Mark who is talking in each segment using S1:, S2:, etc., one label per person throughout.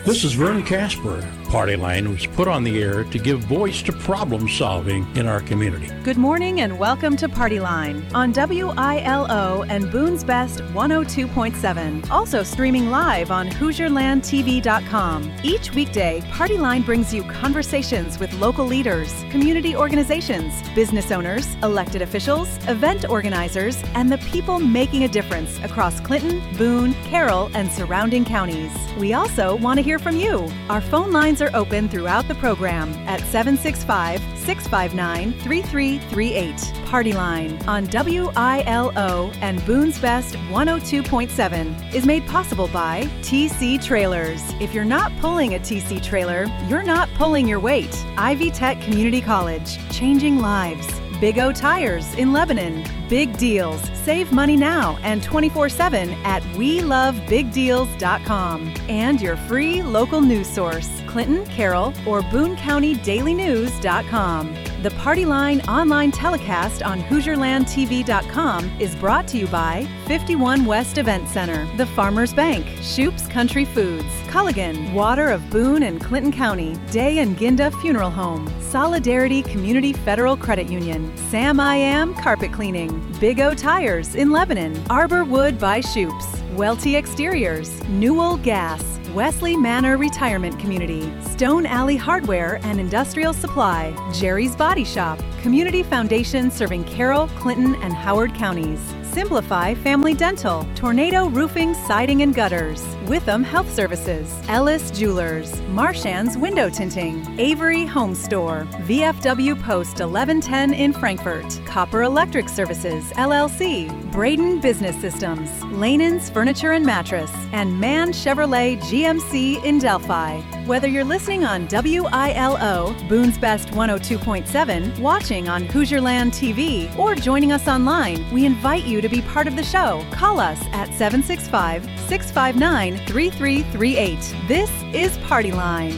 S1: This is Vern Casper. Party Line was put on the air to give voice to problem solving in our community.
S2: Good morning and welcome to Party Line on WILO and Boone's Best 102.7. Also streaming live on HoosierLandTV.com. Each weekday, Party Line brings you conversations with local leaders, community organizations, business owners, elected officials, event organizers, and the people making a difference across Clinton, Boone, Carroll, and surrounding counties. We also want to hear from you. Our phone lines are open throughout the program at 765-659-3338. Party Line on WILO and Boone's Best 102.7 is made possible by TC Trailers. If you're not pulling a TC trailer, you're not pulling your weight. Ivy Tech Community College, changing lives. Big O Tires in Lebanon. Big deals. Save money now and 24/7 at WeLoveBigDeals.com. And your free local news source, Clinton, Carroll, or Boone County DailyNews.com. The Party Line online telecast on HoosierLandTV.com is brought to you by 51 West Event Center, the Farmers Bank, Shoop's Country Foods, Culligan, Water of Boone and Clinton County, Day and Ginda Funeral Home, Solidarity Community Federal Credit Union, Sam I Am Carpet Cleaning, Big O Tires in Lebanon, Arbor Wood by Shoop's, Welty Exteriors, Newell Gas, Wesley Manor Retirement Community, Stone Alley Hardware and Industrial Supply, Jerry's Body Shop, Community Foundation serving Carroll, Clinton, and Howard counties, Simplify Family Dental, Tornado Roofing, Siding and Gutters, Witham Health Services, Ellis Jewelers, Marchand's Window Tinting, Avery Home Store, VFW Post 1110 in Frankfort, Copper Electric Services, LLC, Braden Business Systems, Lanan's Furniture and Mattress, and Mann Chevrolet GMC in Delphi. Whether you're listening on WILO, Boone's Best 102.7, watching on Hoosierland TV, or joining us online, we invite you to be part of the show. Call us at 765-659-3338. This is Party Line.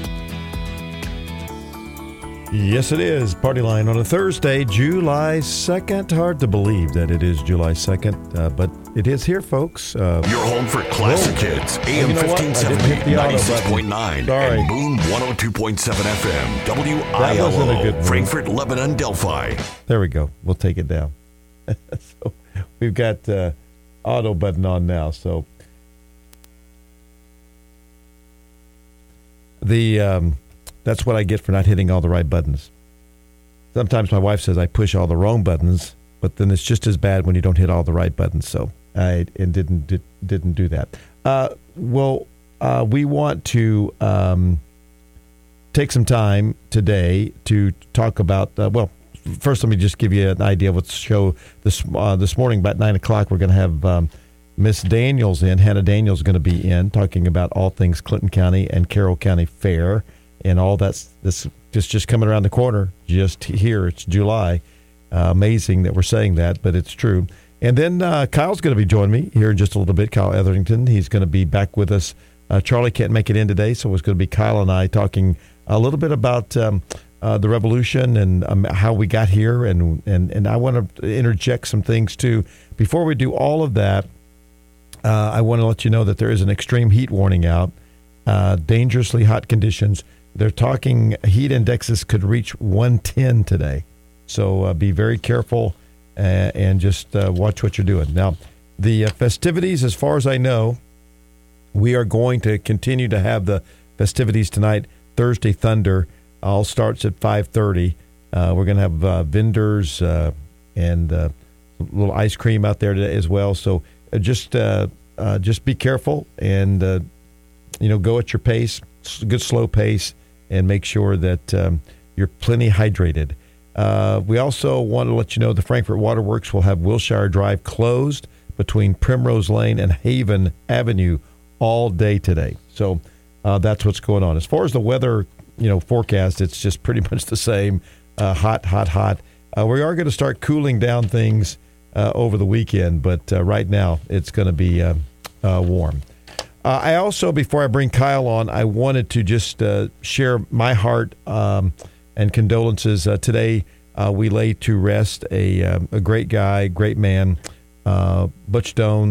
S3: Yes, it is. Party Line on a Thursday, July 2nd. Hard to believe that it is July 2nd, but it is here, folks.
S4: Your home for classic hits. AM 1570, 96.9, and Boone 102.7 FM, WILO, Frankfort, Lebanon, Delphi.
S3: There we go. We'll take it down. So we've got auto button on now. So that's what I get for not hitting all the right buttons. Sometimes my wife says I push all the wrong buttons, but then it's just as bad when you don't hit all the right buttons. So I didn't do that. We want to take some time today to talk about first, let me just give you an idea of what's the show this morning. About 9 o'clock, we're going to have Miss Daniels in. Hannah Daniels is going to be in, talking about all things Clinton County and Carroll County Fair and all that's just coming around the corner. Just here, it's July. Amazing that we're saying that, but it's true. And then Kyle's going to be joining me here in just a little bit. Kyle Etherington, he's going to be back with us. Charlie can't make it in today, so it's going to be Kyle and I talking a little bit about the revolution and how we got here, and I want to interject some things too. Before we do all of that, I want to let you know that there is an extreme heat warning out, dangerously hot conditions. They're talking heat indexes could reach 110 today, so be very careful and just watch what you're doing. Now, the festivities, as far as I know, we are going to continue to have the festivities tonight. Thursday Thunder all starts at 5:30. We're going to have vendors and a little ice cream out there today as well. So just be careful and go at your pace, good slow pace, and make sure that you're plenty hydrated. We also want to let you know the Frankfort Waterworks will have Wilshire Drive closed between Primrose Lane and Haven Avenue all day today. So that's what's going on. As far as the weather forecast, it's just pretty much the same. Hot. We are going to start cooling down things over the weekend, but right now it's going to be warm. I also, before I bring Kyle on, I wanted to just share my heart and condolences. Today we lay to rest a great guy, great man, Butch Doan,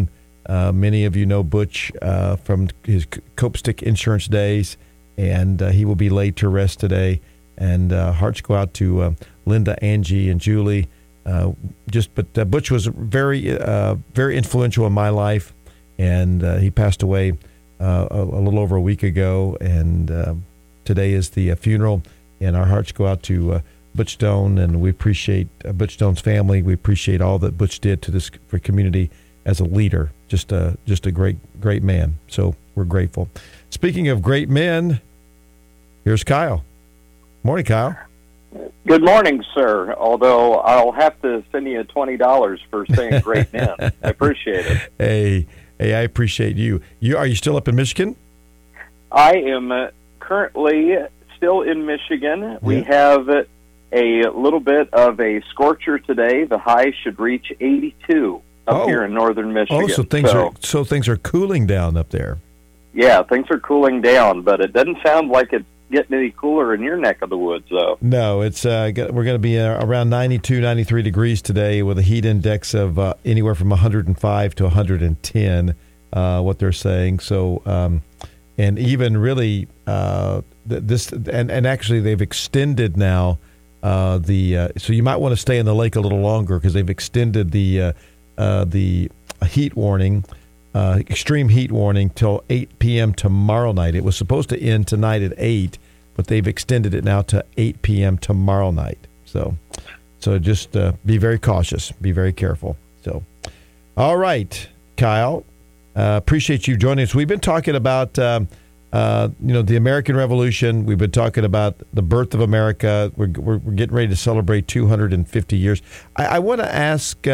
S3: Many of you know Butch from his Copestick Insurance days, and he will be laid to rest today. And hearts go out to Linda, Angie, and Julie. But Butch was very influential in my life, and he passed away a little over a week ago. And today is the funeral, and our hearts go out to Butch Stone, and we appreciate Butch Stone's family. We appreciate all that Butch did to this community as a leader. Just a great man. So we're grateful. Speaking of great men, here's Kyle. Morning, Kyle.
S5: Good morning, sir. Although I'll have to send you $20 for saying great men. I appreciate it.
S3: Hey, I appreciate you. Are you still up in Michigan?
S5: I am currently still in Michigan. Yeah. We have a little bit of a scorcher today. The high should reach 82 up here in northern Michigan.
S3: Oh, so things are cooling down up there.
S5: Yeah, things are cooling down, but it doesn't sound like it's getting any cooler in your neck of the woods, though.
S3: No, it's we're going to be around 92, 93 degrees today with a heat index of anywhere from 105 to 110, what they're saying. So, and even really and actually they've extended now so you might want to stay in the lake a little longer because they've extended the heat warning, extreme heat warning till 8 p.m. tomorrow night. It was supposed to end tonight at 8, but they've extended it now to 8 p.m. tomorrow night. So just be very cautious, be very careful. So, all right, Kyle, appreciate you joining us. We've been talking about the American Revolution. We've been talking about the birth of America. We're getting ready to celebrate 250 years. I want to ask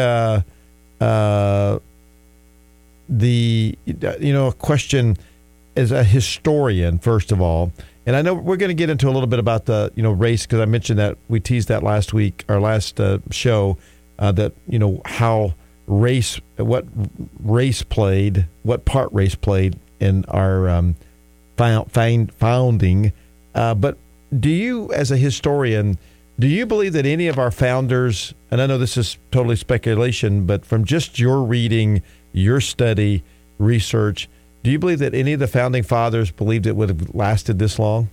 S3: a question as a historian, first of all. And I know we're going to get into a little bit about the race, because I mentioned that we teased that last week, our last show, that how what part race played in our founding. But do you, as a historian, do you believe that any of our founders, and I know this is totally speculation, but from just your reading, your study, research, do you believe that any of the founding fathers believed it would have lasted this long?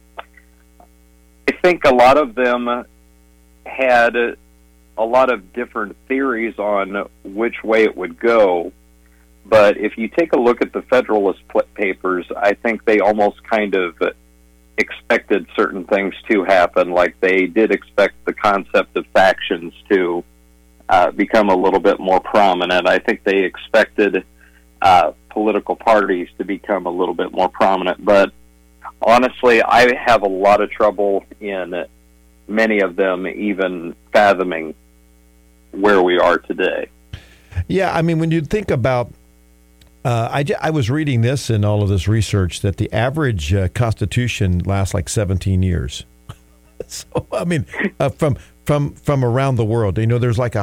S5: I think a lot of them had a lot of different theories on which way it would go. But if you take a look at the Federalist Papers, I think they almost kind of expected certain things to happen. Like they did expect the concept of factions to become a little bit more prominent. I think they expected political parties to become a little bit more prominent. But honestly, I have a lot of trouble in many of them even fathoming where we are today.
S3: Yeah, I mean, when you think about I was reading this in all of this research that the average Constitution lasts like 17 years. So, I mean, from around the world, there's like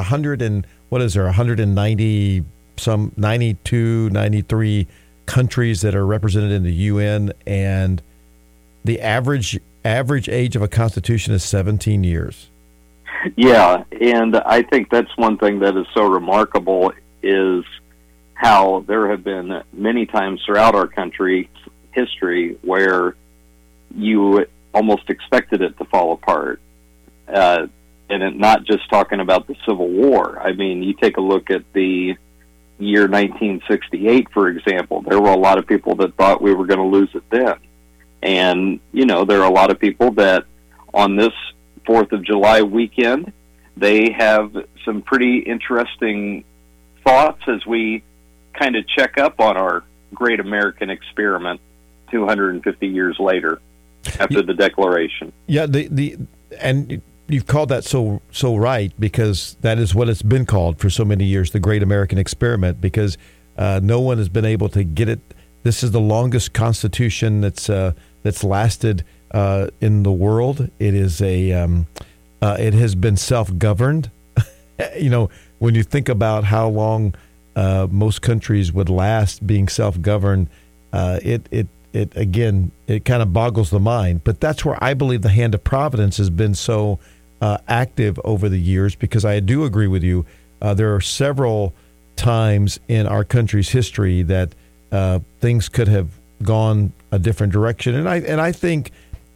S3: 190, some 92, 93 countries that are represented in the UN, and the average age of a Constitution is 17 years.
S5: Yeah, and I think that's one thing that is so remarkable is how there have been many times throughout our country's history where you almost expected it to fall apart. And not just talking about the Civil War. I mean, you take a look at the year 1968, for example. There were a lot of people that thought we were going to lose it then. And, there are a lot of people that on this 4th of July weekend, they have some pretty interesting thoughts as we kind of check up on our great American experiment 250 years later after the Declaration.
S3: Yeah, and you've called that so right, because that is what it's been called for so many years, the Great American Experiment, because no one has been able to get it. This is the longest Constitution that's lasted in the world. It is it has been self-governed. When you think about how long most countries would last being self-governed, it kind of boggles the mind. But that's where I believe the hand of providence has been so active over the years, because I do agree with you. There are several times in our country's history that things could have gone a different direction. And I think,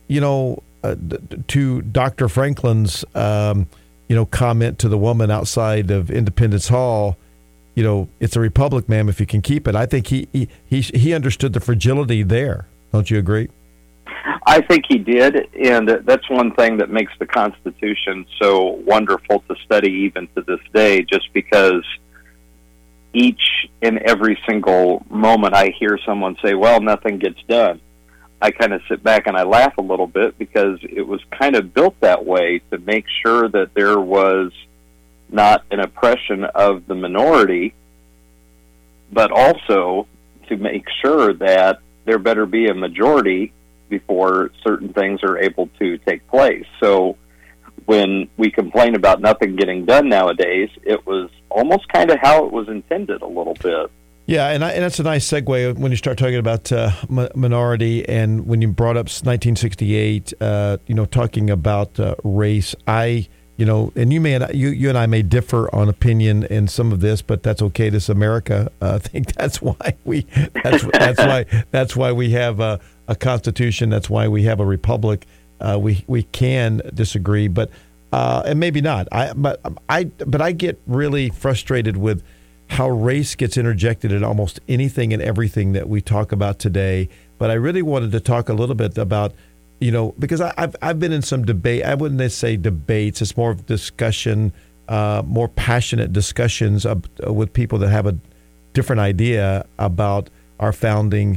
S3: to Dr. Franklin's, comment to the woman outside of Independence Hall, it's a republic, ma'am, if you can keep it. I think he understood the fragility there. Don't you agree?
S5: I think he did, and that's one thing that makes the Constitution so wonderful to study even to this day, just because each and every single moment I hear someone say, well, nothing gets done, I kind of sit back and I laugh a little bit, because it was kind of built that way to make sure that there was not an oppression of the minority, but also to make sure that there better be a majority before certain things are able to take place. So when we complain about nothing getting done nowadays, it was almost kind of how it was intended a little bit.
S3: Yeah, and that's a nice segue when you start talking about minority, and when you brought up 1968, talking about race. And you and I may differ on opinion in some of this, but that's okay. This is America. I think that's why we have a constitution. That's why we have a republic. We can disagree, but and maybe not. But I get really frustrated with how race gets interjected in almost anything and everything that we talk about today. But I really wanted to talk a little bit about, because I've been in some debate. I wouldn't say debates. It's more of discussion, more passionate discussions with people that have a different idea about our founding.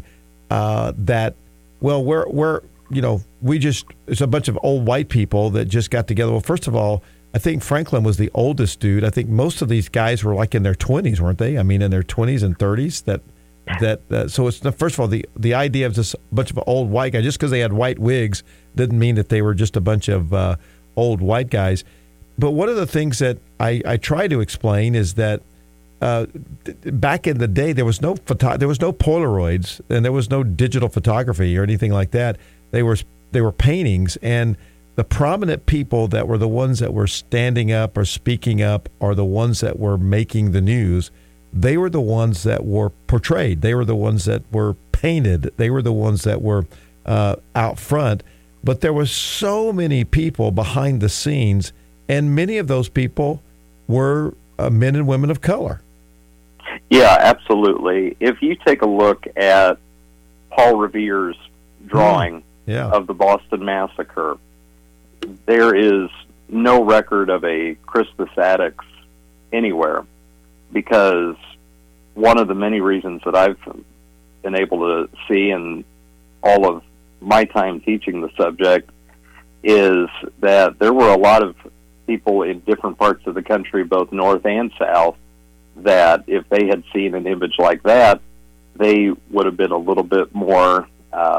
S3: It's a bunch of old white people that just got together. Well, first of all, I think Franklin was the oldest dude. I think most of these guys were like in their 20s, weren't they? I mean, in their 20s and 30s. So it's first of all, the idea of just a bunch of old white guys, just because they had white wigs, didn't mean that they were just a bunch of old white guys. But one of the things that I try to explain is that back in the day, there was no Polaroids, and there was no digital photography or anything like that. They were paintings, and the prominent people that were the ones that were standing up or speaking up, or the ones that were making the news, they were the ones that were portrayed. They were the ones that were painted. They were the ones that were out front. But there were so many people behind the scenes, and many of those people were men and women of color.
S5: Yeah, absolutely. If you take a look at Paul Revere's drawing of the Boston Massacre, there is no record of a Crispus Attucks anywhere, because one of the many reasons that I've been able to see in all of my time teaching the subject is that there were a lot of people in different parts of the country, both north and south, that if they had seen an image like that, they would have been a little bit more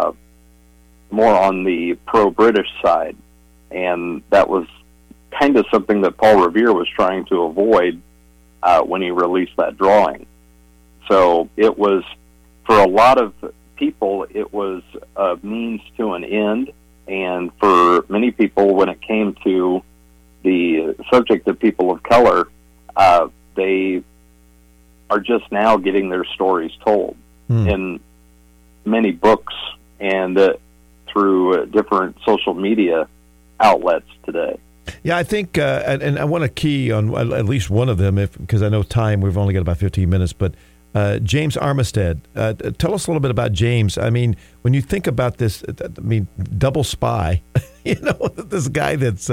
S5: on the pro-British side. And that was kind of something that Paul Revere was trying to avoid when he released that drawing. So it was, for a lot of people, it was a means to an end. And for many people, when it came to the subject of people of color, they are just now getting their stories told in many books and through different social media outlets today.
S3: Yeah, I think, and I want to key on at least one of them, because I know time, we've only got about 15 minutes, but James Armistead. Tell us a little bit about James. I mean, when you think about this, double spy, this guy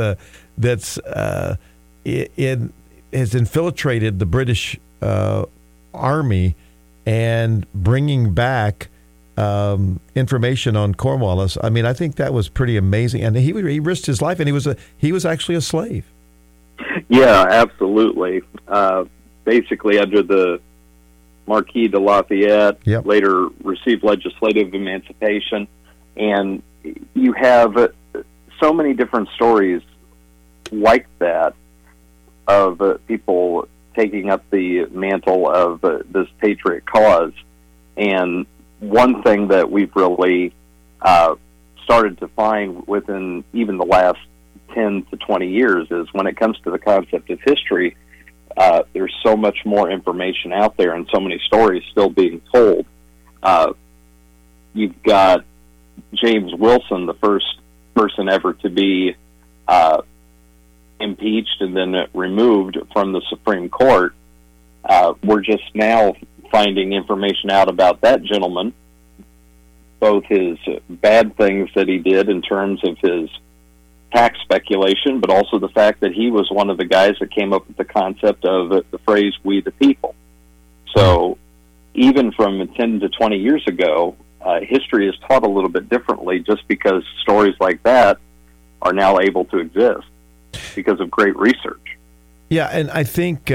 S3: has infiltrated the British Army and bringing back information on Cornwallis. I mean, I think that was pretty amazing, and he risked his life, and he was actually a slave.
S5: Yeah, absolutely. Basically, under the Marquis de Lafayette, later received legislative emancipation, and you have so many different stories like that of people taking up the mantle of this patriot cause. And one thing that we've really started to find within even the last 10 to 20 years is when it comes to the concept of history, there's so much more information out there and so many stories still being told. You've got James Wilson, the first person ever to be impeached and then removed from the Supreme Court. We're just now finding information out about that gentleman, both his bad things that he did in terms of his tax speculation, but also the fact that he was one of the guys that came up with the concept of the phrase, "we the people." So even from 10 to 20 years ago, history is taught a little bit differently just because stories like that are now able to exist because of great research.
S3: Yeah, and I think,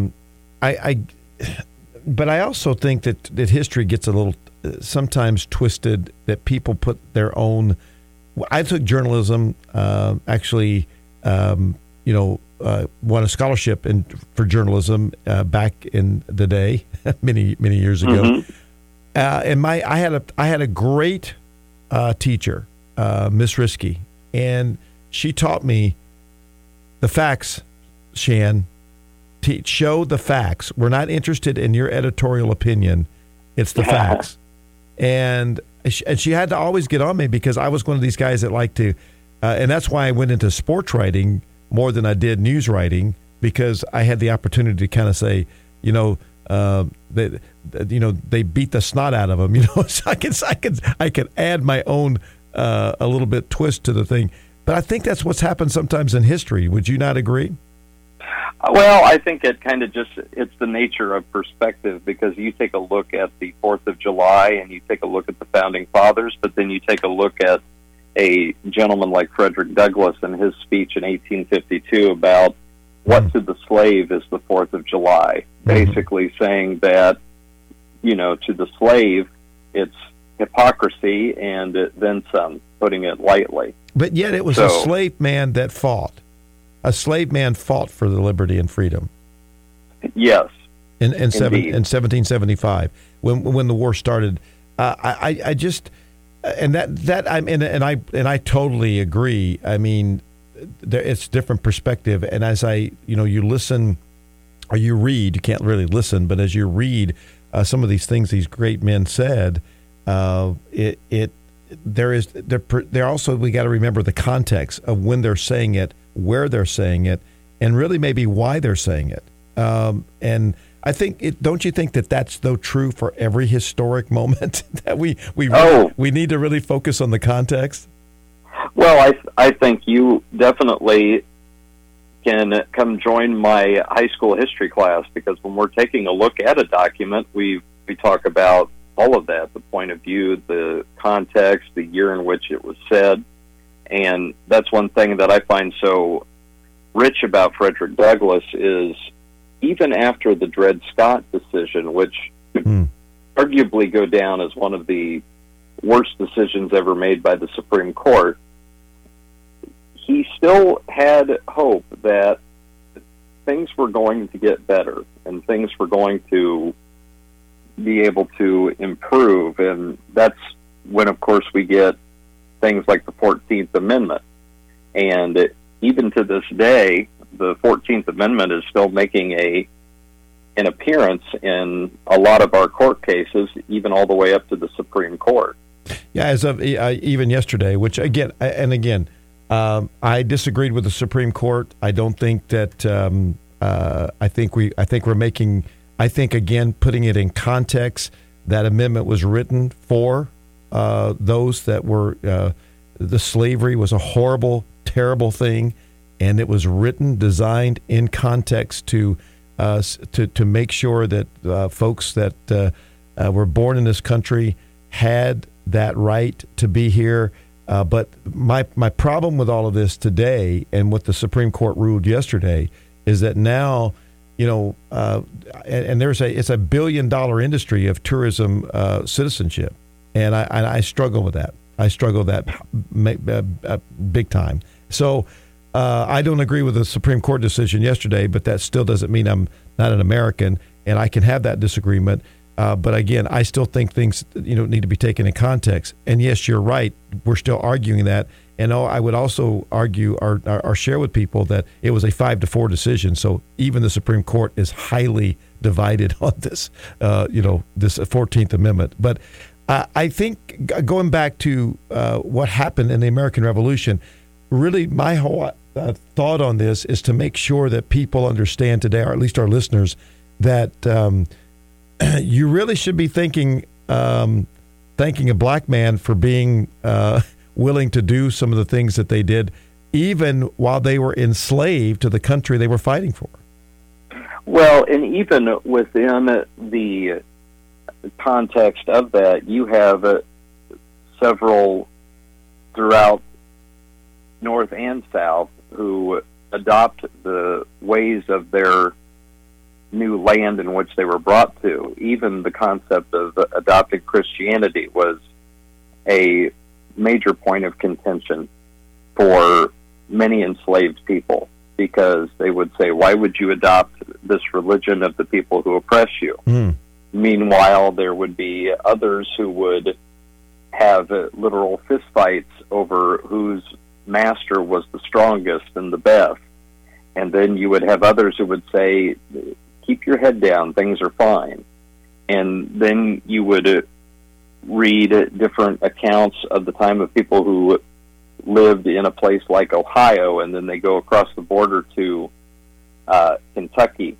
S3: but I also think that history gets a little sometimes twisted, that people put their own. I took journalism, won a scholarship for journalism back in the day, many years ago.
S5: Mm-hmm.
S3: And I had a great teacher, Miss Risky, and she taught me the facts. Shan, show the facts. We're not interested in your editorial opinion; it's the facts. And she had to always get on me because I was one of these guys that liked to, and that's why I went into sports writing more than I did news writing, because I had the opportunity to kind of say, they beat the snot out of them, so I could add my own a little bit twist to the thing. But I think that's what's happened sometimes in history. Would you not agree?
S5: Well, I think it kind of it's the nature of perspective, because you take a look at the 4th of July and you take a look at the Founding Fathers, but then you take a look at a gentleman like Frederick Douglass and his speech in 1852 about what to the slave is the 4th of July, basically saying that, to the slave, it's hypocrisy and then some, putting it lightly.
S3: But yet it was a slave man that fought. A slave man fought for the liberty and freedom. Yes, in 1775, when the war started. I just I totally agree. I mean, it's different perspective, and as you listen or you read, you can't really listen, but as you read some of these things these great men said, we got to remember the context of when they're saying it, where they're saying it, and really maybe why they're saying it. And I think don't you think that that's though true for every historic moment that we need to really focus on the context?
S5: Well, I think you definitely can come join my high school history class, because when we're taking a look at a document, we talk about all of that, the point of view, the context, the year in which it was said. And that's one thing that I find so rich about Frederick Douglass is even after the Dred Scott decision, which could arguably go down as one of the worst decisions ever made by the Supreme Court, he still had hope that things were going to get better and things were going to be able to improve. And that's when, of course, we get things like the 14th Amendment. And even to this day, the 14th Amendment is still making an appearance in a lot of our court cases, even all the way up to the Supreme Court.
S3: Yeah, as of even yesterday, which again, I disagreed with the Supreme Court. I don't think that. I think we're making. I think again, putting it in context, that amendment was written for those that were. The slavery was a horrible, terrible thing, and it was written, designed in context to make sure that folks that were born in this country had that right to be here. But my problem with all of this today, and what the Supreme Court ruled yesterday, is that now, and it's a $1 billion industry of tourism citizenship, and I struggle with that. I struggle with that big time. So I don't agree with the Supreme Court decision yesterday, but that still doesn't mean I'm not an American, and I can have that disagreement. But again, I still think things need to be taken in context. And yes, you're right. We're still arguing that. And I would also argue or share with people that it was a 5-4 decision. So even the Supreme Court is highly divided on this, this 14th Amendment. But I think going back to what happened in the American Revolution, really my whole thought on this is to make sure that people understand today, or at least our listeners, that you really should be thanking a black man for being willing to do some of the things that they did, even while they were enslaved to the country they were fighting for.
S5: Well, and even within the context of that, you have several throughout North and South who adopt the ways of their new land in which they were brought to. Even the concept of adopting Christianity was a major point of contention for many enslaved people, because they would say, why would you adopt this religion of the people who oppress you? Meanwhile, there would be others who would have literal fistfights over whose master was the strongest and the best. And then you would have others who would say, keep your head down, things are fine. And then you would read different accounts of the time of people who lived in a place like Ohio, and then they go across the border to Kentucky,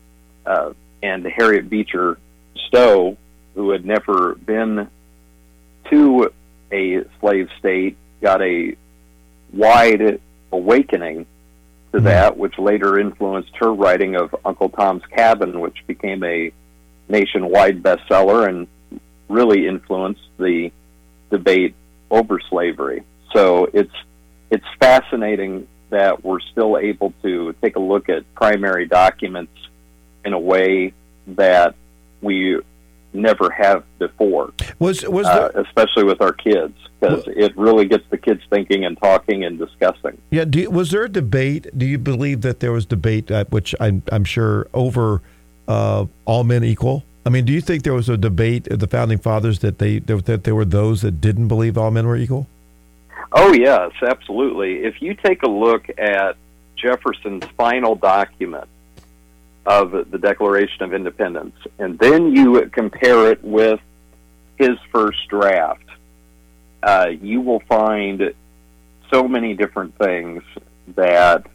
S5: and Harriet Beecher Stowe, who had never been to a slave state, got a wide awakening to that, which later influenced her writing of Uncle Tom's Cabin, which became a nationwide bestseller and really influenced the debate over slavery. So it's fascinating that we're still able to take a look at primary documents in a way that we never have before. Especially with our kids, because it really gets the kids thinking and talking and discussing.
S3: Yeah. Was there a debate? Do you believe that there was debate, which I'm sure, over all men equal? I mean, do you think there was a debate at the Founding Fathers that there were those that didn't believe all men were equal?
S5: Oh, yes, absolutely. If you take a look at Jefferson's final document of the Declaration of Independence, and then you compare it with his first draft, you will find so many different things that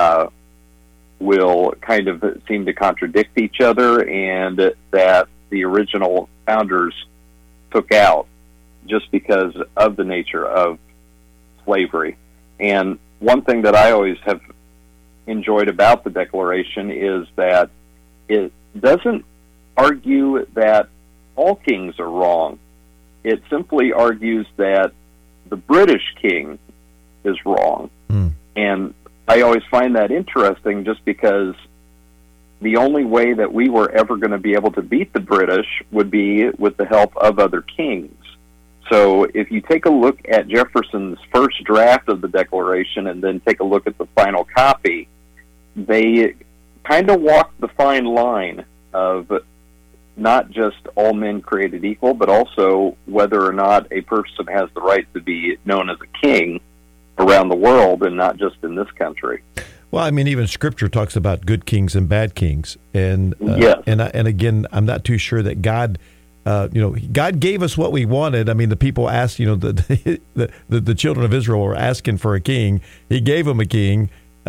S5: will kind of seem to contradict each other, and that the original founders took out just because of the nature of slavery. And one thing that I always have enjoyed about the Declaration is that it doesn't argue that all kings are wrong. It simply argues that the British king is wrong. And I always find that interesting, just because the only way that we were ever going to be able to beat the British would be with the help of other kings. So if you take a look at Jefferson's first draft of the Declaration and then take a look at the final copy, they kind of walk the fine line of not just all men created equal, but also whether or not a person has the right to be known as a king around the world and not just in this country.
S3: Well, I mean, even Scripture talks about good kings and bad kings, and and again, I'm not too sure that God, God gave us what we wanted. I mean, the people asked, the children of Israel were asking for a king. He gave them a king,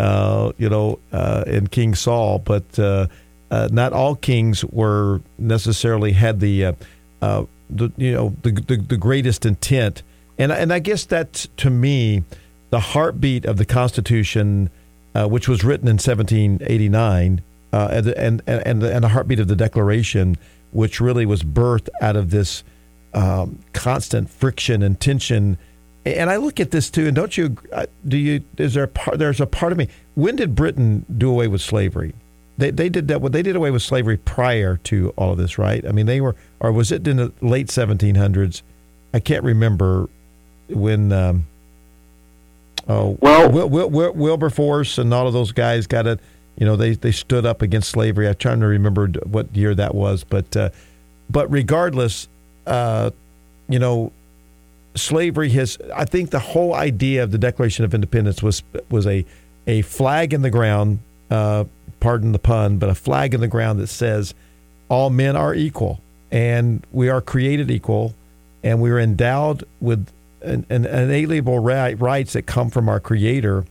S3: in King Saul, but not all kings were necessarily had the greatest intent, and I guess that's, to me, the heartbeat of the Constitution, which was written in 1789, and the heartbeat of the Declaration, which really was birthed out of this constant friction and tension. And I look at this too, and don't you? There's a part of me. When did Britain do away with slavery? They did that. Well, they did away with slavery prior to all of this, right? I mean, they were, or was it in the late 1700s? I can't remember when. Wilberforce and all of those guys got it. They stood up against slavery. I'm trying to remember what year that was, but But regardless, slavery has. I think the whole idea of the Declaration of Independence was a flag in the ground. Pardon the pun, but a flag in the ground that says all men are equal and we are created equal, and we are endowed with an inalienable rights that come from our Creator.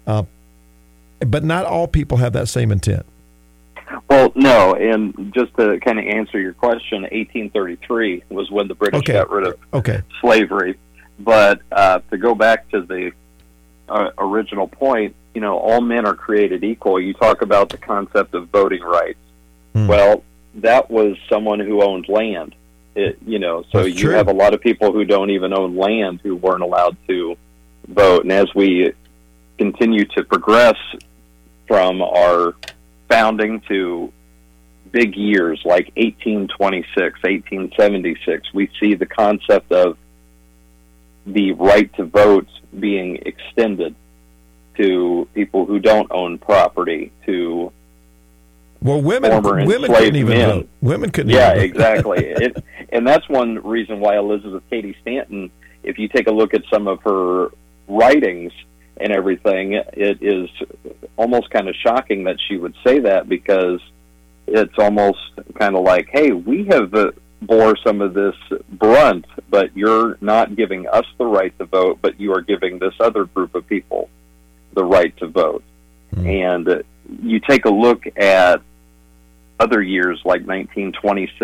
S3: But not all people have that same intent.
S5: Well, no, and just to kind of answer your question, 1833 was when the British got rid of slavery. But to go back to the original point, all men are created equal. You talk about the concept of voting rights. Well, that was someone who owned land. So
S3: That's
S5: you
S3: true.
S5: have a lot of people who don't even own land who weren't allowed to vote. And as we continue to progress from our founding to big years like 1826, 1876, we see the concept of the right to vote being extended to people who don't own property, to
S3: women
S5: enslaved
S3: couldn't even
S5: men.
S3: vote. Women couldn't
S5: Yeah,
S3: even vote.
S5: exactly. And that's one reason why Elizabeth Cady Stanton, if you take a look at some of her writings and everything, it is almost kind of shocking that she would say that, because it's almost kind of like, hey, we have bore some of this brunt, but you're not giving us the right to vote, but you are giving this other group of people the right to vote. And you take a look at other years like 1926,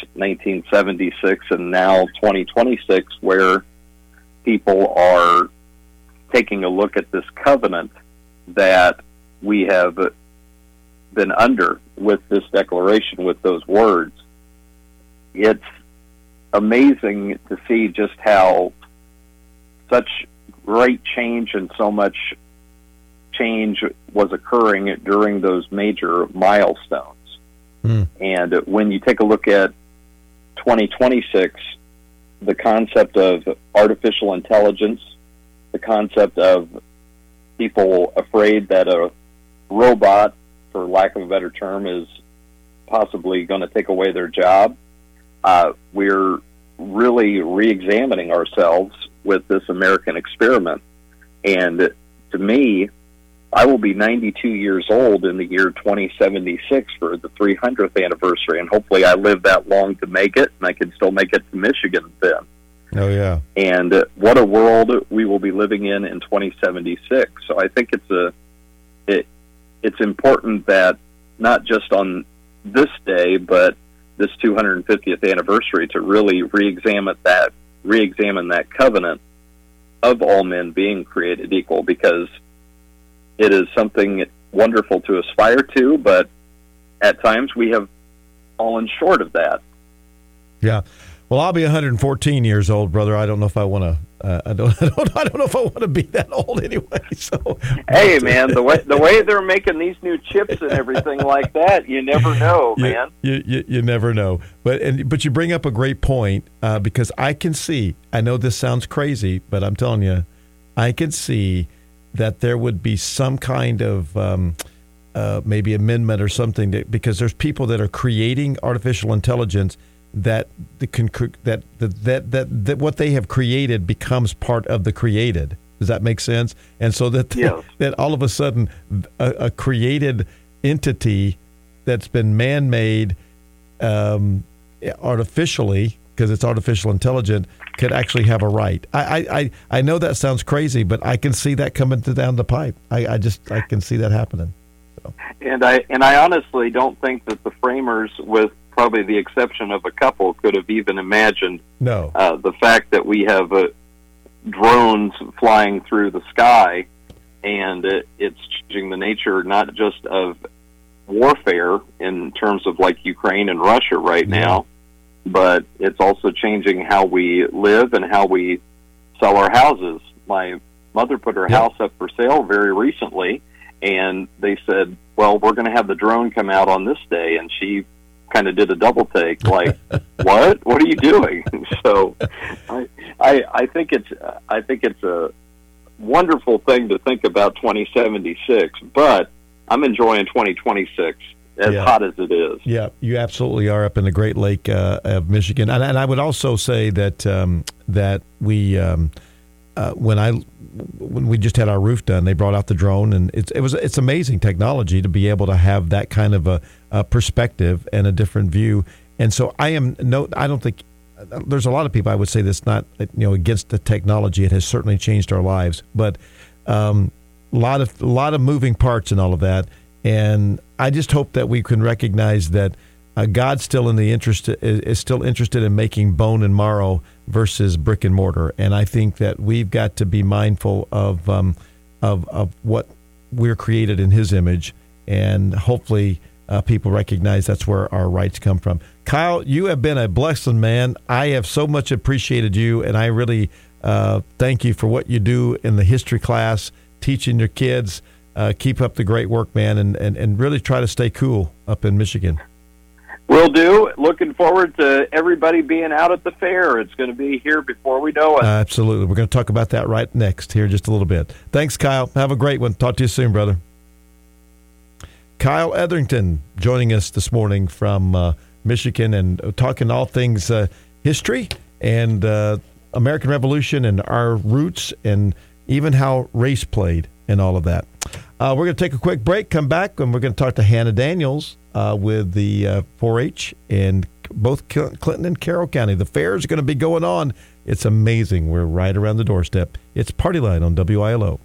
S5: 1976, and now 2026, where people are taking a look at this covenant that we have been under with this declaration, with those words. It's amazing to see just how such great change and so much change was occurring during those major milestones. And when you take a look at 2026, the concept of artificial intelligence, the concept of people afraid that a robot, for lack of a better term, is possibly going to take away their job, we're really re-examining ourselves with this American experiment. And to me, I will be 92 years old in the year 2076 for the 300th anniversary, and hopefully I live that long to make it, and I can still make it to Michigan then.
S3: Oh, yeah.
S5: And what a world we will be living in 2076. So I think it's important that not just on this day, but this 250th anniversary, to really re-examine that covenant of all men being created equal, because it is something wonderful to aspire to, but at times we have fallen short of that.
S3: Yeah. Well, I'll be 114 years old, brother. I don't know if I want to. I don't know if I want to be that old anyway. So,
S5: hey, man, the way they're making these new chips and everything like that, you never know, man.
S3: You never know. But you bring up a great point, because I can see. I know this sounds crazy, but I'm telling you, I can see that there would be some kind of maybe amendment or something, because there's people that are creating artificial intelligence that what they have created becomes part of the created. Does that make sense? And so that all of a sudden a created entity that's been man-made artificially, because it's artificial intelligence, could actually have a right. I know that sounds crazy, but I can see that coming down the pipe. I can see that happening. So.
S5: And I honestly don't think that the framers, with probably the exception of a couple, could have even imagined the fact that we have drones flying through the sky, and it's changing the nature not just of warfare in terms of like Ukraine and Russia right now, but it's also changing how we live and how we sell our houses. My mother put her house up for sale very recently, and they said, well, we're going to have the drone come out on this day, and she kind of did a double take, like, what are you doing? So I think it's a wonderful thing to think about 2076, but I'm enjoying 2026 as hot as it is.
S3: Yeah, you absolutely are up in the Great Lake of Michigan. And I would also say that that we when we just had our roof done, they brought out the drone, and it's amazing technology to be able to have that kind of a perspective and a different view. And so I don't think there's a lot of people I would say that's not against the technology. It has certainly changed our lives, but a lot of moving parts and all of that. And I just hope that we can recognize that God's still is still interested in making bone and marrow versus brick and mortar. And I think that we've got to be mindful of what we're created in His image, and hopefully people recognize that's where our rights come from. Kyle, you have been a blessing, man. I have so much appreciated you, and I really thank you for what you do in the history class, teaching your kids. Keep up the great work, man, and really try to stay cool up in Michigan.
S5: Will do. Looking forward to everybody being out at the fair. It's going to be here before we know it.
S3: Absolutely. We're going to talk about that right next here in just a little bit. Thanks, Kyle. Have a great one. Talk to you soon, brother. Kyle Etherington joining us this morning from Michigan and talking all things history and American Revolution and our roots and even how race played and all of that. We're going to take a quick break, come back, and we're going to talk to Hannah Daniels with the 4-H in both Clinton and Carroll County. The fair is going to be going on. It's amazing. We're right around the doorstep. It's Party Line on WILO.